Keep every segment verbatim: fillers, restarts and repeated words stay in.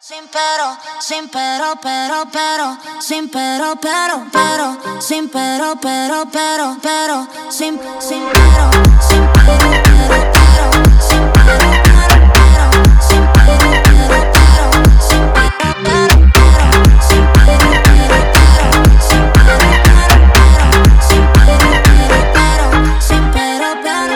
Sin pero, sin pero, pero, pero, sin pero, pero, pero, sin pero, pero, pero, pero, sin, sin pero, sin pero, pero, pero, sin pero, pero, pero, sin pero, pero, pero, sin pero, pero, pero, sin pero, pero, pero, sin pero, pero, pero, sin pero, pero, pero, sin pero, pero.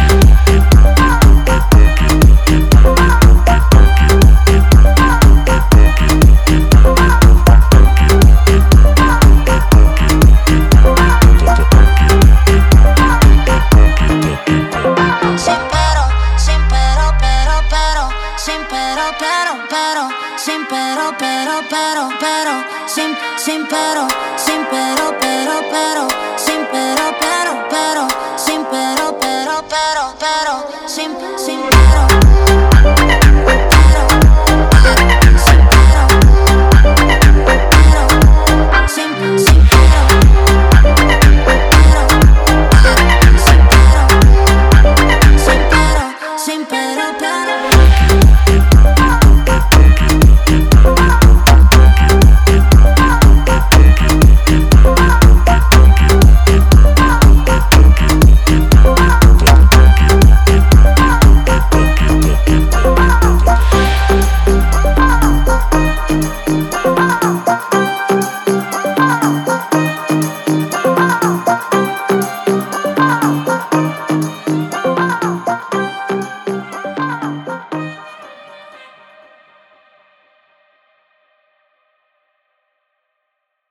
Sin pero, sin pero, pero, pero, sin pero, pero, pero, sin pero, pero, pero, pero, sin, sin pero, sin pero, pero, pero, sin pero, pero, pero, sin pero, pero, pero, pero, sin,